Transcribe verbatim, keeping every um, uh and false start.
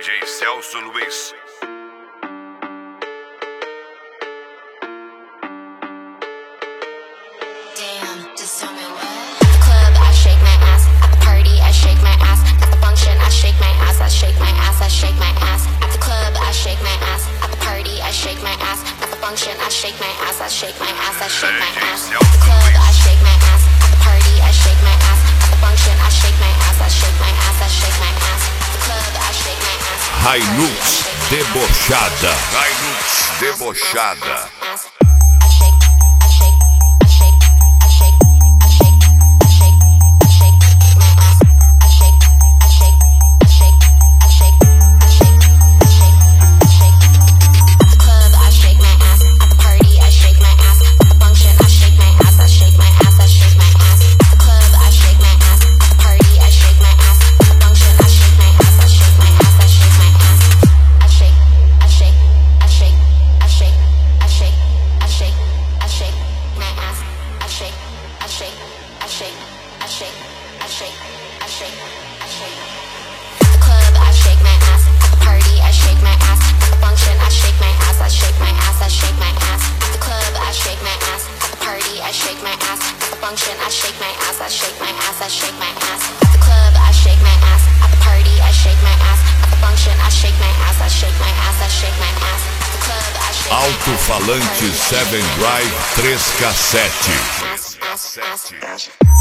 J Celso Luiz. Damn, just tell me what. At the club, I shake my ass. At the party, I shake my ass. At the function, I shake my ass. I shake my ass. I shake my ass. At the club, I shake my ass. At the party, I shake my ass. At the function, I shake my ass. I shake my ass. I shake my ass. At the club, I shake my ass. At the party, I shake my ass. At the function, I shake my ass. I shake my ass. I shake my ass. At the club, I shake my ass. Hilux debochada. Hilux debochada. Function, I shake my ass, I shake my ass, I shake my ass. At the club, I shake my ass. At the party, I shake my ass. At the function, I shake my ass, I shake my ass, I shake my ass. At the club, I shake my ass. Alto-falante Seven Drive três cassete. Ass, ass, ass, ass.